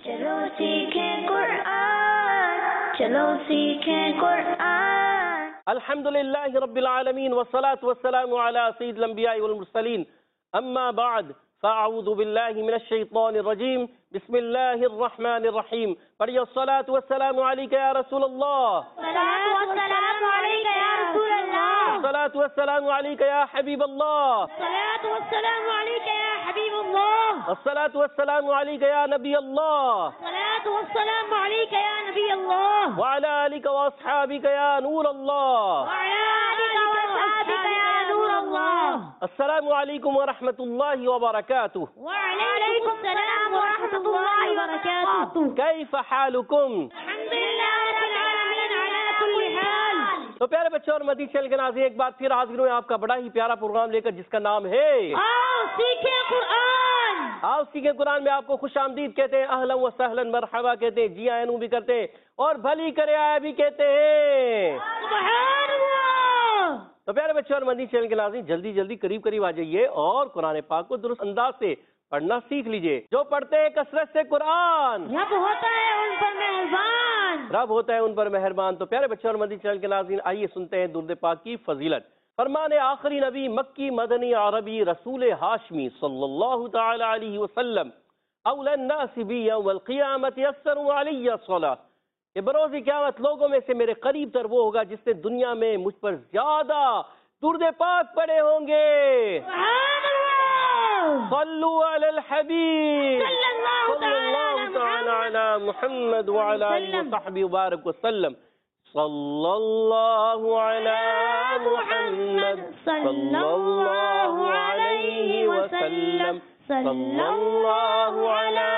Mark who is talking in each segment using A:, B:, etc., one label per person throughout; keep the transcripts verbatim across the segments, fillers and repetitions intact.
A: چلو سیکھیں قرآن، چلو سیکھیں قرآن۔
B: الحمدللہ رب العالمین والصلاة والسلام علی سید الانبیاء والمرسلین، اما بعد فاعوذ باللہ من الشیطان الرجیم، بسم اللہ الرحمن الرحیم۔ پڑھیے الصلاة والسلام علیک یا رسول اللہ،
A: الصلاۃ والسلام علیک یا رسول اللہ،
B: الصلاة والسلام علیک یا حبیب اللہ،
A: الصلاۃ والسلام علیک یا حبیب اللہ،
B: الصلاة والسلام علیک یا نبی اللہ،
A: الصلاۃ والسلام علیک یا نبی اللہ،
B: وعلی آلک واصحابک یا نور اللہ،
A: وعلی آلک واصحابک یا نور اللہ۔
B: السلام علیکم ورحمۃ اللہ وبرکاتہ۔
A: وعلیکم السلام ورحمۃ اللہ وبرکاتہ۔
B: کیف حالکم؟
A: الحمد للہ رب العالمین علی کل حال۔
B: تو پیارے بچوں اور مدنی چینل کے ناظرین، ایک بار پھر حاضر ہوئے آپ کا بڑا ہی پیارا پروگرام لے کر، جس کا نام ہے
A: آؤ سیکھیں قرآن۔
B: آؤ سیکھیں قرآن میں آپ کو خوش آمدید کہتے ہیں، اہلا و سہلا مرحبا کہتے ہیں، جی آئے نو بھی کرتے ہیں، اور بھلی کرے آیا بھی کہتے ہیں۔
A: سبحان اللہ۔
B: تو پیارے بچوں اور مدنی چینل کے ناظرین، جلدی جلدی قریب قریب آ جائیے اور قرآن پاک کو درست انداز سے پڑھنا سیکھ لیجئے۔ جو پڑھتے ہیں کثرت سے قرآن،
A: رب ہوتا ہے ان پر مہربان۔
B: رب ہوتا ہے ان پر مہربان۔ تو پیارے بچوں اور مدنی چینل کے ناظرین، آئیے سنتے ہیں درود پاک کی فضیلت۔ فرمان آخری نبی مکی مدنی عربی رسول ہاشمی صلی اللہ تعالی علیہ وسلم، اولی الناس بی یوم القیامت یسر علی الصلاۃ، کہ بروز قیامت لوگوں میں سے میرے قریب تر وہ ہوگا جس نے دنیا میں مجھ پر زیادہ درود پاک پڑھے ہوں گے۔
A: سبحان اللہ۔
B: صلو علی الحبیب
A: صلی اللہ
B: صلی اللہ تعالی علی محمد وعلی آلہ وصحبہ وبارک وسلم۔ صلی اللہ علی محمد صلی اللہ علیہ وسلم، صلی اللہ علی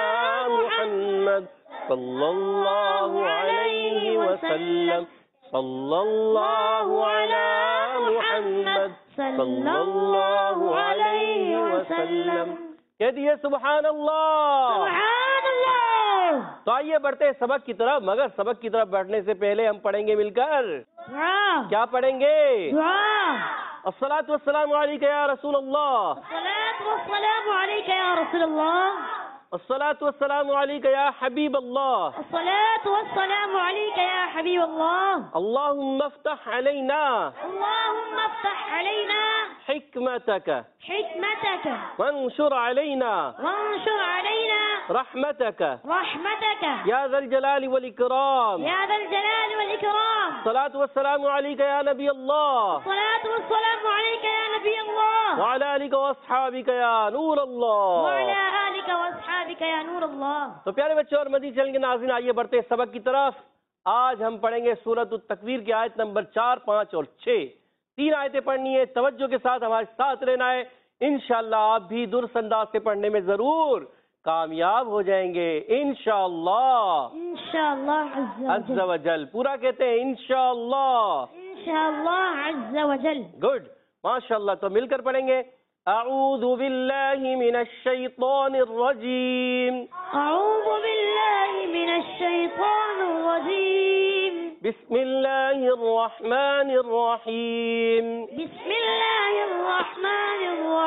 B: محمد صلی اللہ علیہ وسلم، صلی اللہ علی محمد صلی اللہ علیہ وسلم۔ کہہ دیئے سبحان اللہ۔
A: سبحان اللہ۔
B: تو آئیے بڑھتے ہیں سبق کی طرف، مگر سبق کی طرف بڑھنے سے پہلے ہم پڑھیں گے مل کر،
A: دعا۔
B: کیا پڑھیں گے؟
A: دعا۔
B: الصلاۃ والسلام علیک یا رسول اللہ،
A: الصلاۃ والسلام علیک یا رسول اللہ،
B: الصلاۃ والسلام علیک یا حبیب اللہ،
A: الصلاۃ والسلام علیک یا حبیب اللہ۔
B: اللہم افتح علینا
A: اللہم افتح علینا
B: حکمتک
A: حکمتک
B: وانشر علینا
A: وانشر علینا
B: رحمتک
A: رحمتک
B: یا ذا الجلال والاکرام۔
A: یا ذا الجلال والاکرام۔
B: الصلاۃ والسلام علیک یا نبی اللہ،
A: الصلاۃ والسلام علیک یا نبی اللہ،
B: وعلی آلک واصحابک یا نور اللہ۔
A: وعلی آلک واصحابک یا نور اللہ۔
B: تو پیارے بچوں اور مدنی چینل کے ناظرین، آئیے بڑھتے ہیں سبق کی طرف۔ آج ہم پڑھیں گے سورۃ التکویر کی آیت نمبر چار، پانچ اور چھ۔ تین آیتیں پڑھنی ہے، توجہ کے ساتھ ہمارے ساتھ رہنا ہے، انشاءاللہ آپ بھی درست انداز سے پڑھنے میں ضرور کامیاب ہو جائیں گے انشاءاللہ
A: انشاءاللہ عز
B: عز و جل۔ پورا کہتے ہیں انشاءاللہ،
A: انشاءاللہ عز و جل۔
B: گڈ، ماشاءاللہ۔ تو مل کر پڑھیں گے، اعوذ باللہ من الشیطان الرجیم،
A: اعوذ باللہ من الشیطان الرجیم،
B: بسم اللہ الرحمن الرحیم،
A: بسم اللہ الرحمن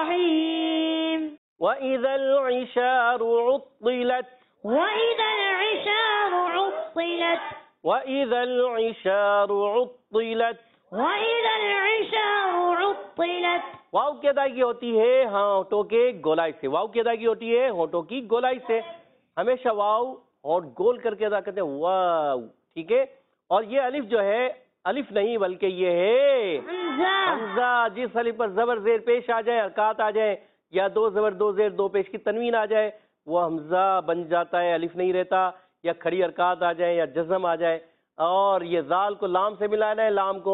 A: الرحیم۔
B: وَإِذَا الْعِشَارُ عُطِّلَتْ،
A: وَإِذَا الْعِشَارُ عُطِّلَتْ،
B: وَإِذَا الْعِشَارُ عُطِّلَتْ۔
A: وَإِذَا الْعِشَارُ عُطِّلَتْ۔
B: واو کی ادائیگی ہوتی ہے ہونٹوں کے گولائی سے، واو کی ادائیگی ہوتی ہے ہونٹوں کی گولائی سے۔ ہمیشہ واو ہونٹ گول کر کے ادا کرتے ہیں، واو، ٹھیک ہے۔ اور یہ الف جو ہے، الف نہیں بلکہ یہ ہے
A: حمزہ۔
B: حمزہ۔ جس الف پر زبر زیر پیش آ جائے، حرکات آ جائے، یا دو زبر دو زیر دو پیش کی تنوین آ جائے، وہ حمزہ بن جاتا ہے، الف نہیں رہتا۔ یا کھڑی حرکات آ جائے یا جزم آ جائے۔ اور یہ زال کو لام سے ملانا ہے، لام کو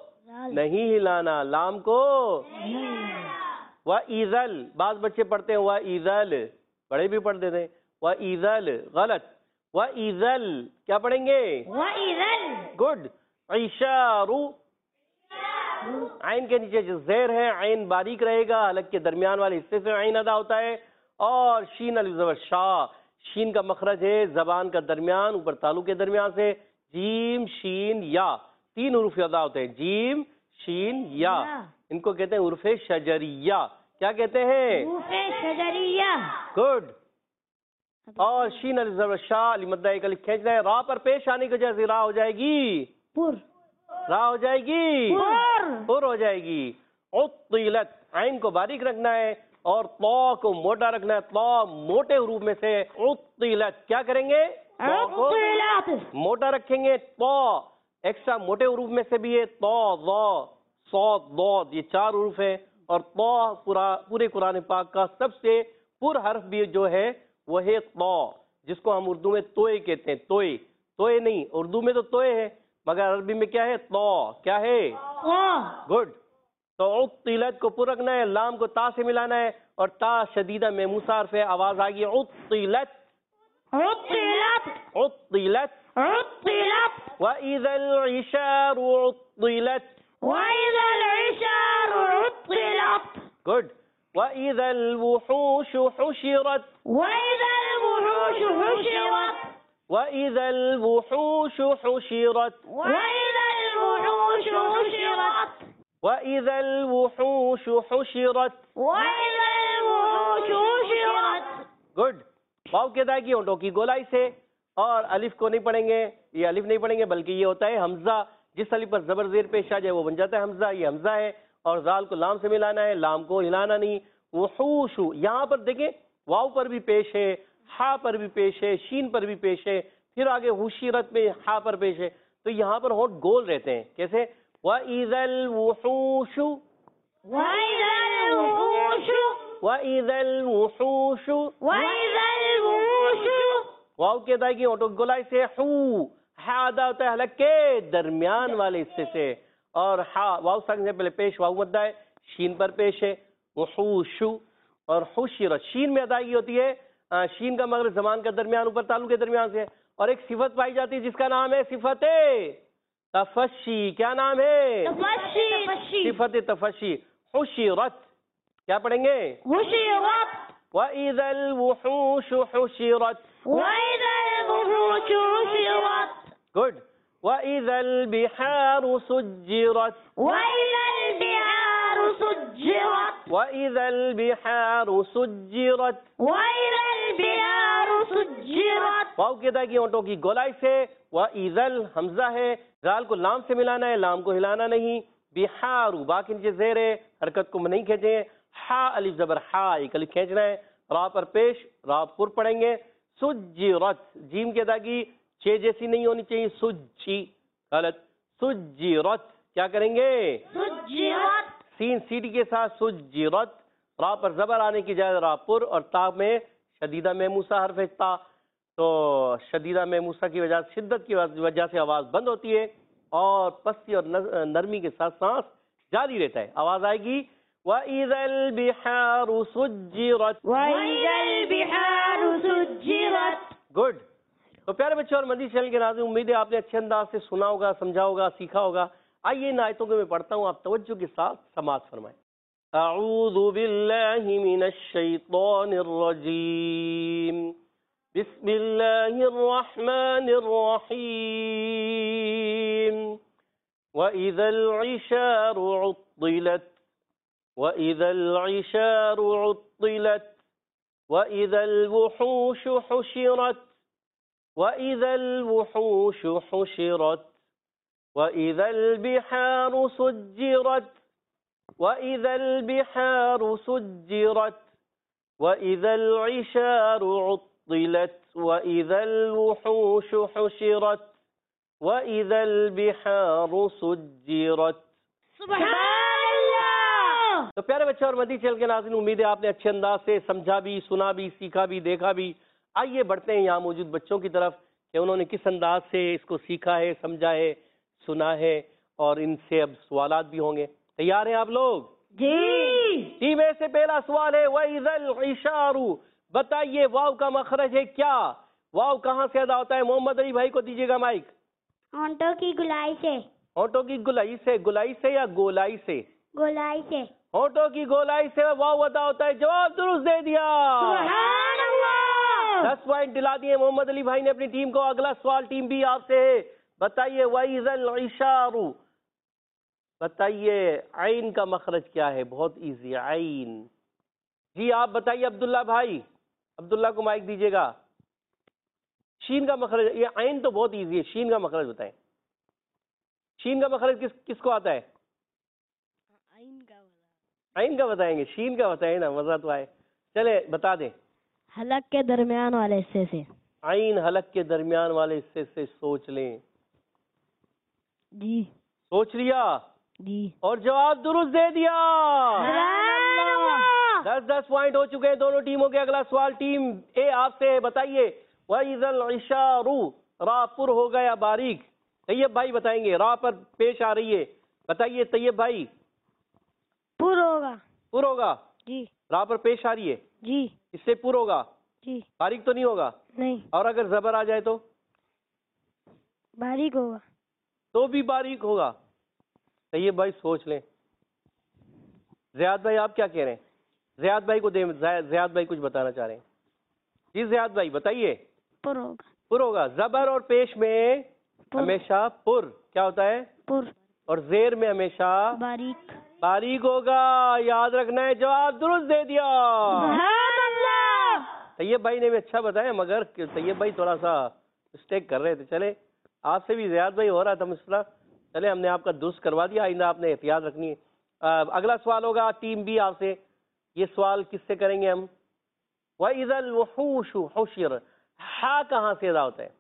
B: نہیں ہلانا، لام کو۔ وَإِذَل، بعض بچے پڑھتے ہیں وَإِذَل، بڑے بھی پڑھ دیتے ہیں وَإِذَل، غلط۔ وَإِذَل کیا پڑھیں گے؟
A: وَإِذَا
B: گڈ۔ عِشَارُ، عین کے نیچے جو زیر ہے، عین باریک رہے گا، حلق کے درمیان والے حصے سے عین ادا ہوتا ہے۔ اور شین الف زبر شا، شین کا مخرج ہے زبان کا درمیان، اوپر تالو کے درمیان سے۔ جیم شین یا، تین حروف ادا ہوتے ہیں، جیم شین یا، ان کو کہتے ہیں حروف شجریہ۔ کیا کہتے ہیں؟
A: حروف شجریہ۔
B: گڈ۔ اور شین علی زبر شاہ علی مدہ ایک الف کھینچنا ہے. را پر پیش آنے کی وجہ سے را ہو جائے گی
A: پر
B: را ہو جائے گی
A: پر
B: پر ہو جائے گی. عطلت عین کو باریک رکھنا ہے اور طا کو موٹا رکھنا ہے. طا موٹے حروف میں سے. عطلت کیا کریں گے؟ طا کو
A: عطلت
B: موٹا رکھیں گے. طا ایکسٹرا موٹے حروف میں سے بھی ہے. طا ضا صاد ضاد یہ چار حروف ہیں. اور طا پورا پورے قرآن پاک کا سب سے پر حرف بھی جو ہے وہ ہے طا، جس کو ہم اردو میں توئے کہتے ہیں. توئے توئے نہیں، اردو میں تو توئے ہے مگر عربی میں کیا ہے؟ طا. کیا ہے؟ گڈ. تو عطلت کو پر رکھنا ہے. لام کو تا سے ملانا ہے اور تا شدیدہ میموسہ حرف ہے. آواز آ گئی عطلت
A: عطلت
B: عطلت.
A: عطلت
B: وَإِذَا الْعِشَارُ عُطِّلَتْ.
A: وإذا العشار عطلت
B: گڈ. وَإِذَا الْوُحُوشُ حُشِرَتْ.
A: وإذا الوحوش حشرت
B: وَإِذَا الْوُحُوشُ حُشِرَتْ.
A: وإذا الوحوش حشرت
B: وَإِذَا الْوُحُوشُ حُشِرَتْ.
A: وإذا الوحوش حشرت.
B: گڈ. واو کی ادائیگی ہونٹوں کی گولائی سے اور الف کو نہیں پڑھیں گے. یہ الف نہیں پڑھیں گے بلکہ یہ ہوتا ہے حمزہ. جس الف پر زبر زیر پیش آ جائے وہ بن جاتا ہے حمزہ. یہ حمزہ ہے اور زال کو لام سے ملانا ہے. لام کو ہلانا نہیں. وحوش یہاں پر دیکھیں واو پر بھی پیش ہے، ہا پر بھی پیش ہے، شین پر بھی پیش ہے، پھر آگے حشرت میں ہا پر پیش ہے. تو یہاں پر ہونٹ گول رہتے ہیں. کیسے؟ وَإِذَا الْوُحُوشُ
A: وإذا الوحوش
B: وَإِذَا الْوُحُوشُ.
A: وإذا الوحوش
B: واو کی ادائیگی ہونٹوں کی گولائی سے. حو ہا ادا ہوتا ہے حلق کے درمیان والے حصے سے اور ہا واو ساکن سے پہلے پیش واو مدہ ہے. شین پر پیش ہے. وحوش اور حشرت شین میں ادائیگی ہوتی ہے. شین کا مغرب زمان کا درمیان اوپر تعلق کے درمیان سے. اور ایک صفت پائی جاتی ہے جس کا نام ہے صفت تفشی. کیا نام ہے؟
A: تفشی
B: صفت تفشی. حشرت کیا پڑھیں گے؟
A: حشرت
B: وَإِذَا الْوُحُوشُ حُشِرَتْ.
A: وإذا الوحوش حشرت
B: گڈ. وَإِذَا الْبِحَارُ سُجِّرَتْ.
A: وإذا البحار سجرت
B: وَإِذَا الْبِحَارُ سُجِّرَتْ.
A: وإذا البحار سجرت.
B: واو کی ادائیگی ہونٹوں کی گولائی سے. وَإِذَا الحمزہ ہے، زال کو لام سے ملانا ہے، لام کو ہلانا نہیں. بحار با کے نیچے زیر ہے، حرکت کو نہیں کھینچیں. ہا الف زبر ہا ایک الف کھینچنا ہے. را پر پیش را پر پڑھیں گے. سجرت جیم کی ادائیگی چھ جیسی نہیں ہونی چاہیے. سجی غلط. سجرت کیا کریں گے؟
A: سجرت
B: سین سیٹی کے ساتھ سجرت. را پر زبر آنے کی جائے را پر اور تا میں شدیدہ میموسہ حرف تا. تو شدیدہ میموسہ کی وجہ سے شدت کی وجہ سے آواز بند ہوتی ہے اور پستی اور نرمی کے ساتھ سانس جاری رہتا ہے. آواز آئے گی وَإِذَا الْبِحَارُ سُجِّرَتْ.
A: وإذا البحار سجرت.
B: گڈ. تو پیارے بچے اور مدنی چینل کے ناظرین، امید ہے آپ نے اچھے انداز سے سنا ہوگا، سمجھا ہوگا، سیکھا ہوگا. آئیے ان آیتوں کو میں پڑھتا ہوں، آپ توجہ کے ساتھ سماعت فرمائیں. اعوذ باللہ من الشیطان الرجیم. بسم اللہ الرحمن الرحیم. وَإِذَا الْعِشَارُ عُطِّلَتْ. وَإِذَا الْعِشَارُ عُطِّلَتْ. وَإِذَا الْوُحُوشُ حُشِرَتْ. وَإِذَا الْوُحُوشُ حُشِرَتْ. وَإِذَا الْبِحَارُ سُجِّرَتْ. وَإِذَا الْبِحَارُ سُجِّرَتْ. وَإِذَا الْعِشَارُ عُطِّلَتْ. وَإِذَا الْوُحُوشُ حُشِرَتْ. وَإِذَا الْبِحَارُ سُجِّرَتْ.
A: سبحان اللہ.
B: تو پیارے بچے اور مدنی چینل کے ناظرین، امید ہے آپ نے اچھے انداز سے سمجھا بھی، سنا بھی، سیکھا بھی، دیکھا بھی. آئیے بڑھتے ہیں یہاں موجود بچوں کی طرف کہ انہوں نے کس انداز سے اس کو سیکھا ہے، سمجھا ہے، سنا ہے اور ان سے اب سوالات بھی ہوں گے. تیار ہیں آپ لوگ؟
A: جی.
B: جی. میں سے پہلا سوال ہے وَإِذَا الْعِشَارُ. بتائیے واو کا مخرج ہے کیا؟ واو کہاں سے ادا ہوتا ہے؟ محمد علی بھائی کو دیجیے گا مائک.
A: ہونٹوں کی گلائی سے.
B: ہونٹوں کی گلائی سے. گلائی سے یا گولائی سے؟
A: گولائی سے.
B: ہونٹوں کی گولائی سے واو ادا ہوتا ہے. جواب درست دے دیا.
A: سبحان اللہ.
B: دس پوائنٹ دلا دیے محمد علی بھائی نے اپنی ٹیم کو. اگلا سوال ٹیم بھی آپ سے ہے. بتائیے وَإِذَا الْعِشَارُ. بتائیے عین کا مخرج کیا ہے؟ بہت ایزی. عین. جی آپ بتائیے عبداللہ بھائی. عبداللہ کو مائک دیجیے گا. شین کا مخرج، یہ عین تو بہت ایزی ہے، شین کا مخرج بتائیں. شین کا مخرج کس کس کو آتا ہے؟
A: عین کا
B: عین کا بتائیں گے، شین کا بتائیں نا، مزہ تو آئے. چلے بتا دیں.
A: حلق کے درمیان والے حصے سے.
B: عین حلق کے درمیان والے حصے سے. سوچ لیں.
A: جی.
B: سوچ لیا
A: جی.
B: اور جواب درست دے دیا. دس دس پوائنٹ ہو چکے ہیں دونوں ٹیموں کے. اگلا سوال ٹیم اے آپ سے، بتائیے. وَإِذَا الْعِشَارُ را پر ہو گیا باریک. طیب بھائی بتائیں گے، را پر پیش آ رہی ہے. بتائیے طیب بھائی.
A: پر ہوگا.
B: پر ہوگا.
A: جی.
B: را پر پیش آ رہی ہے،
A: جی.
B: اس سے پر ہوگا.
A: جی.
B: باریک تو نہیں ہوگا.
A: نہیں.
B: اور اگر زبر آ جائے تو
A: باریک ہوگا.
B: تو بھی باریک ہوگا. طیب بھائی سوچ لیں. زیاد بھائی آپ کیا کہہ رہے ہیں؟ زیاد بھائی کو دیں. زیاد بھائی کچھ بتانا چاہ رہے ہیں. جی زیاد بھائی بتائیے.
A: پر ہوگا.
B: پر ہوگا. زبر اور پیش میں
A: پر.
B: ہمیشہ پر کیا ہوتا ہے؟
A: پر.
B: اور زیر میں ہمیشہ
A: باریک.
B: باریک ہوگا. یاد رکھنا ہے. جواب درست دے دیا.
A: سبحان اللہ.
B: طیب بھائی نے بھی اچھا بتایا، مگر طیب بھائی تھوڑا سا مسٹیک کر رہے تھے. چلے آپ سے بھی زیاد بھائی ہو رہا تھا مسئلہ. چلے ہم نے آپ کا درست کروا دیا. آئندہ آپ نے احتیاط رکھنی ہے. اگلا سوال ہوگا ٹیم بی آپ سے. یہ سوال کس سے کریں گے ہم؟ وَإِذَا الْوُحُوشُ حُشِرَتْ. ہا کہاں سے ادا ہوتا ہے؟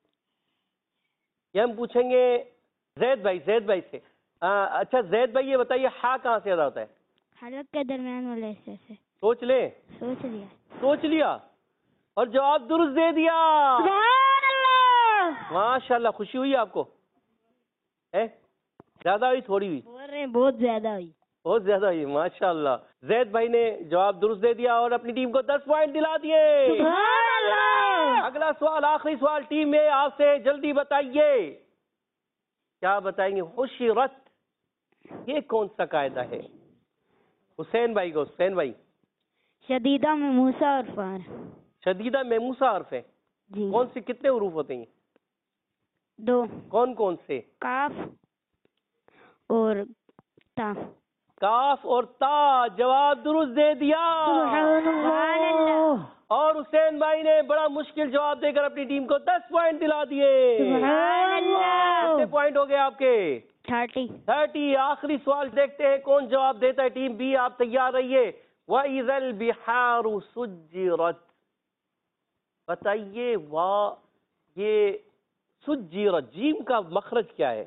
B: یہ ہم پوچھیں گے زید بھائی. زید بھائی سے. اچھا زید بھائی یہ بتائیے ہا کہاں سے ادا ہوتا ہے؟
A: حلق کے درمیان والے حصے سے.
B: سوچ لیں.
A: سوچ لیا.
B: سوچ لیا اور جواب درست دے دیا.
A: سبحان اللہ.
B: ماشاء اللہ. خوشی ہوئی آپ کو؟ ہے زیادہ ہوئی تھوڑی ہوئی؟
A: بول رہے ہیں بہت زیادہ ہوئی.
B: بہت زیادہ ہوئی. ماشاء اللہ. زید بھائی نے جواب درست دے دیا اور اپنی ٹیم کو دس پوائنٹ دلا دیے.
A: سبحان اللہ.
B: اگلا سوال آخری سوال ٹیم میں آپ سے. جلدی بتائیے. کیا بتائیں گے؟ حشرت یہ کون سا قاعدہ ہے؟ حسین بھائی کو. حسین بھائی.
A: شدیدہ میں موسیٰ اور فار.
B: شدیدہ میں موسیٰ حرف ہے.
A: جی.
B: کون سے کتنے حروف ہوتے ہیں؟
A: دو.
B: کون کون سے؟
A: کاف اور تا.
B: کاف اور تا. جواب درست دے دیا.
A: سبحان اللہ.
B: اور حسین بھائی نے بڑا مشکل جواب دے کر اپنی ٹیم کو دس پوائنٹ دلا دیے.
A: سبحان اللہ.
B: کتنے پوائنٹ ہو گئے آپ کے؟
A: تھرٹی.
B: تھرٹی. آخری سوال دیکھتے ہیں کون جواب دیتا ہے. ٹیم بی آپ تیار رہیے. وَإِذَا الْبِحَارُ سُجِّرَتْ. بتائیے واہ یہ سجیرت جیم کا مخرج کیا ہے؟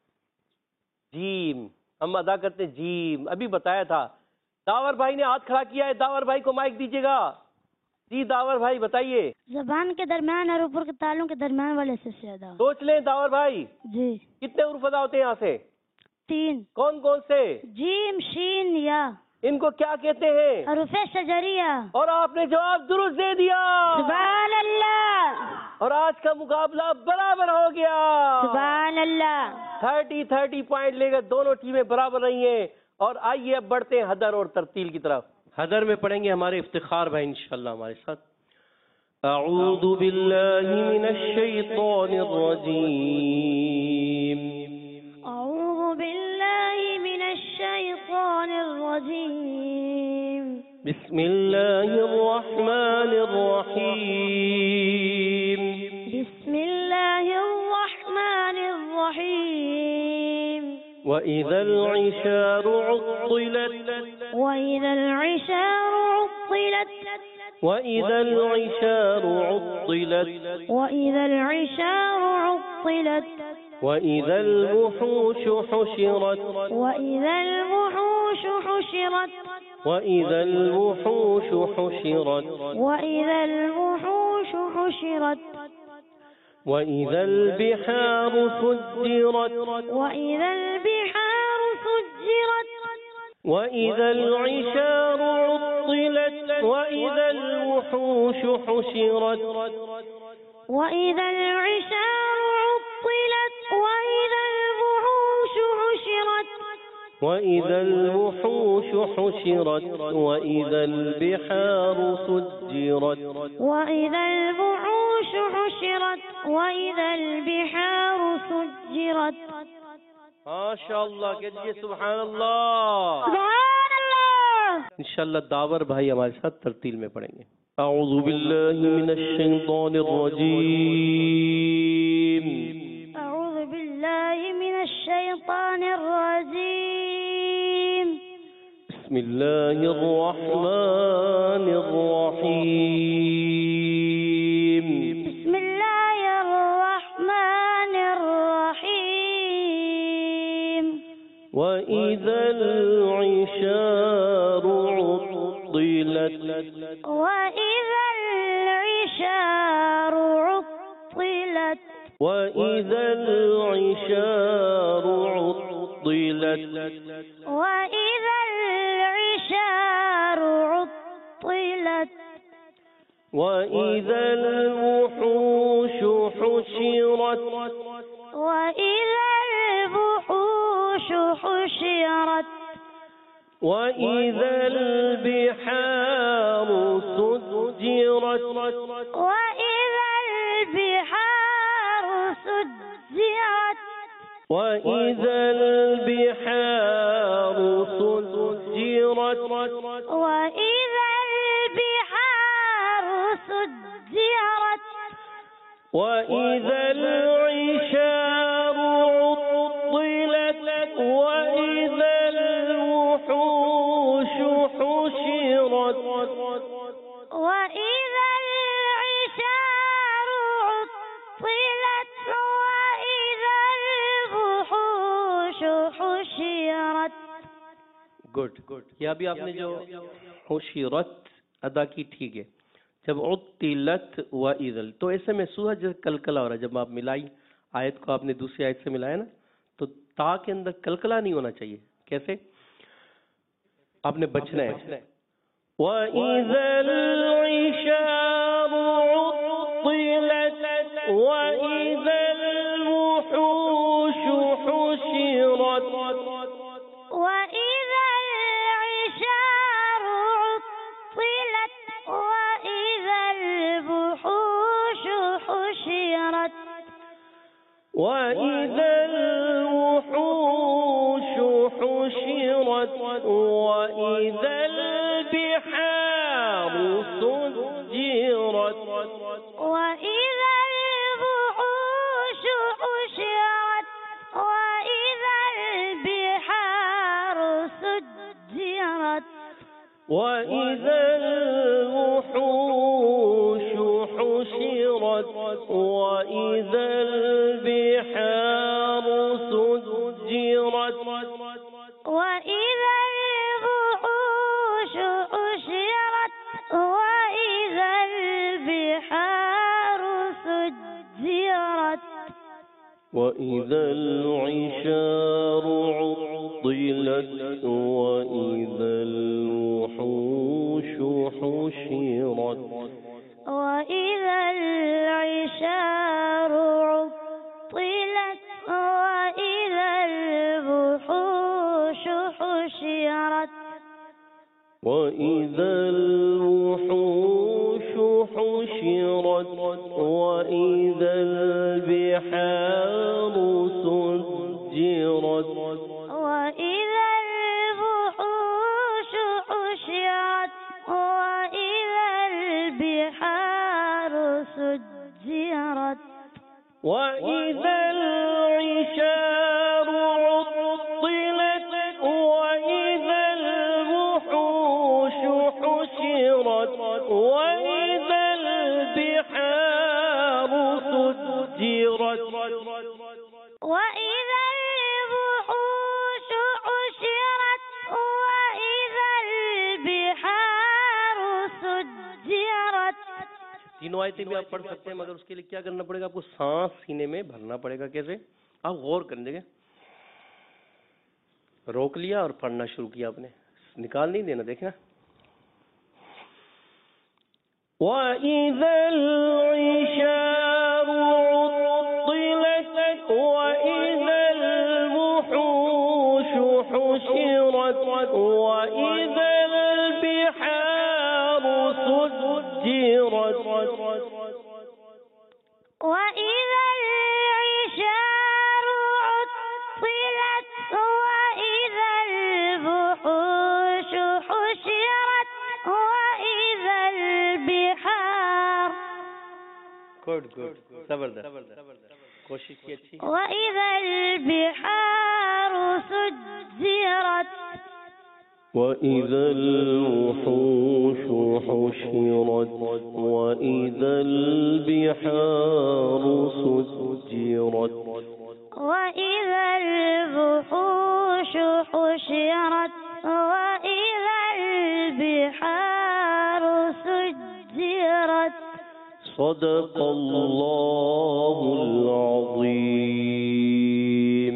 B: جیم ہم ادا کرتے ہیں جیم. ابھی بتایا تھا. داور بھائی نے ہاتھ کھڑا کیا ہے. داور بھائی کو مائک دیجیے گا. جی داور بھائی بتائیے.
A: زبان کے درمیان اور اوپر کے تالوں کے درمیان والے سے زیادہ.
B: سوچ لیں داور بھائی.
A: جی.
B: کتنے حروف ادا ہوتے ہیں یہاں سے؟
A: تین.
B: کون کون سے؟
A: جیم شین یا.
B: ان کو کیا کہتے ہیں؟
A: حروف شجریہ.
B: اور آپ نے جواب درست دے دیا.
A: سبحان اللہ.
B: اور آج کا مقابلہ برابر ہو گیا.
A: سبحان اللہ.
B: تھرٹی تھرٹی پوائنٹ لے کر دونوں ٹیمیں برابر رہی ہیں. اور آئیے اب بڑھتے ہیں حدر اور ترتیل کی طرف. حدر میں پڑھیں گے ہمارے افتخار بھائی انشاءاللہ ہمارے ساتھ. اعوذ باللہ من الشیطان الرجیم.
A: اعوذ باللہ من الشیطان الرجیم.
B: بسم اللہ الرحمن الرحیم.
A: بسم اللہ الرحمن الرحیم.
B: وَإِذَا الْعِشَارُ عُطِّلَتْ.
A: وَإِذَا الْعِشَارُ عُطِّلَتْ.
B: وَإِذَا الْعِشَارُ عُطِّلَتْ.
A: وَإِذَا الْعِشَارُ عُطِّلَتْ.
B: وَإِذَا الْوُحُوشُ حُشِرَتْ.
A: وَإِذَا الْوُحُوشُ حُشِرَتْ.
B: وَإِذَا الْوُحُوشُ حُشِرَتْ.
A: وَإِذَا الْوُحُوشُ حُشِرَتْ.
B: وَإِذَا الْبِحَارُ سُجِّرَتْ.
A: وَإِذَا الْبِحَارُ سُجِّرَتْ.
B: وَإِذَا الْعِشَارُ عُطِّلَتْ. وَإِذَا الْوُحُوشُ حُشِرَتْ.
A: وَإِذَا الْعِشَارُ عُطِّلَتْ. وَإِذَا الْوُحُوشُ حُشِرَتْ.
B: وَإِذَا الْوُحُوشُ حُشِرَتْ. وَإِذَا الْبِحَارُ سُجِّرَتْ.
A: وَإِذَا الْوُحُوشُ حُشِرَتْ. وَإِذَا الْبِحَارُ سُجِّرَتْ.
B: ماشاءاللہ کہیے سبحان اللہ.
A: سبحان اللہ.
B: انشاءاللہ داور بھائی ہمارے ساتھ ترتیل میں پڑھیں گے. اعوذ باللہ من الشیطان الرجیم. بسم الله الرحمن الرحيم.
A: بسم الله الرحمن الرحيم.
B: وإذا العشار عطلت
A: وإذا العشار عطلت
B: وإذا العشار عطلت
A: وإذا العشار عطلت
B: وإذا الوحوش حشرت
A: وإذا الوحوش حشرت
B: وإذا البحار سجرت
A: وإذا البحار سجرت
B: وإذا البحار سجرت
A: وإذا البحار سجرت
B: وإذا العشار عطلت وإذا الوحوش حشرت
A: وإذا العشار عطلت وإذا الوحوش حشرت.
B: गुड गुड ये अभी आपने जो हुशिरत अदा की ठीक है. जब उत्तिलत व इज़ल तो ऐसे में सूरज कलकला हो रहा है. जब आप मिलाई आयत को आपने दूसरी आयत से मिलाया ना तो ता के अंदर कलकला नहीं होना चाहिए. कैसे आपने बचना है. व इज़ल इशार उत्तिलत व इज़ल वुहूश हुशिरत
A: وإذا العشار عطلت وإذا الوحوش حشرت
B: وإذا الوحوش حشرت وإذا البحار سجرت
A: وإذا الوحوش حشرت وإذا البحار سجرت
B: وإذا الوحوش حشرت وإذا البحار سجرت
A: وإذا الوحوش حشرت وإذا البحار سجرت
B: وإذا العشار عطلت وإذا الوحوش حشرت
A: وإذا العشار عطلت وإذا الوحوش حشرت
B: وإذا الوحوش حشرت وإذا البحار سجرت
A: وإذا الوحوش حشرت وإذا البحار سجرت
B: وإذا العشار عطلت وإذا الوحوش حشرت وإذا البحار سجرت
A: وإذا الوحوش حشرت وإذا البحار سجرت.
B: तीनों आयतें भी आप पढ़ सकते हैं मगर उसके लिए क्या करना पड़ेगा आपको सांस सीने में भरना पड़ेगा. कैसे आप गौर कर देंगे. रोक लिया और पढ़ना शुरू किया आपने. निकाल नहीं देना. देखना وإذا العشار عطلت وإذا الوحوش حشرت وإذا البحار سجرت
A: وإذا العشار عطلت وإذا الوحوش حشرت وإذا البحار
B: गुड गुड जबरदस्त कोशिश की अच्छी.
A: وإذا البحار سجرت
B: وَإِذَا الْوُحُوشُ حُشِرَتْ وَإِذَا الْبِحَارُ سُجِّرَتْ
A: وَإِذَا الْوُحُوشُ حُشِرَتْ وَإِذَا الْبِحَارُ سُجِّرَتْ
B: صدق اللہ العظیم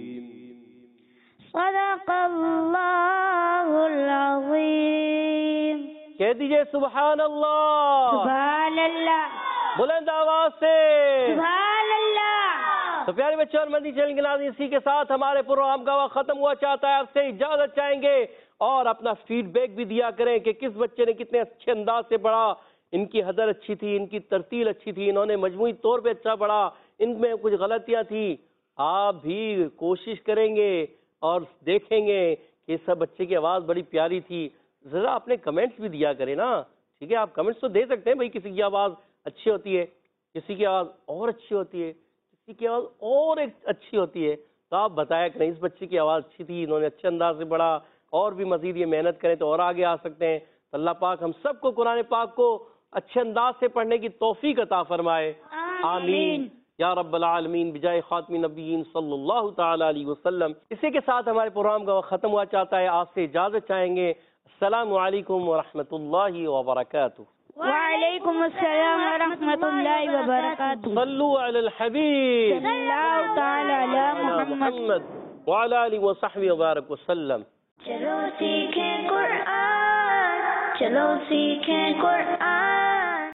A: صدق اللہ العظیم
B: کہہ دیجئے سبحان اللہ
A: سبحان اللہ
B: بلند آواز سے
A: سبحان اللہ۔
B: تو پیارے بچے اور مدنی چینل کے ناظرین، اسی کے ساتھ ہمارے پروگرام کا وقت ختم ہوا چاہتا ہے، آپ سے اجازت چاہیں گے اور اپنا فیڈ بیک بھی دیا کریں کہ کس بچے نے کتنے اچھے انداز سے پڑھا، ان کی حضر اچھی تھی، ان کی ترتیل اچھی تھی، انہوں نے مجموعی طور پہ اچھا پڑھا، ان میں کچھ غلطیاں تھیں۔ آپ بھی کوشش کریں گے اور دیکھیں گے کہ سب بچے کی آواز بڑی پیاری تھی، ذرا اپنے کمنٹس بھی دیا کریں نا، ٹھیک ہے؟ آپ کمنٹس تو دے سکتے ہیں، بھائی کسی کی آواز اچھی ہوتی ہے، کسی کی آواز اور اچھی ہوتی ہے، کسی کی آواز اور ایک اچھی ہوتی ہے، تو آپ بتایا کریں اس بچے کی آواز اچھی تھی، انہوں نے اچھے انداز سے پڑھا، اور بھی مزید یہ محنت کریں تو اور آگے آ سکتے ہیں۔ تو اللہ پاک ہم سب کو قرآن پاک کو اچھے انداز سے پڑھنے کی توفیق عطا فرمائے، آمین یا رب العالمین، بجائے خاتم نبیین صلی اللہ تعالی علیہ وسلم۔ اسی کے ساتھ ہمارے پروگرام کا وقت ختم ہوا چاہتا ہے، آپ سے اجازت چاہیں گے۔ السلام علیکم ورحمۃ اللہ وبرکاتہ۔
A: وعلیکم السلام ورحمۃ اللہ وبرکاتہ۔
B: صلو علی الحبیب
A: صلی اللہ تعالی علی محمد
B: وعلی آلہ وصحبہ وبارک وسلم۔
A: چلو سیکھیں قرآن، چلو سیکھیں قرآن۔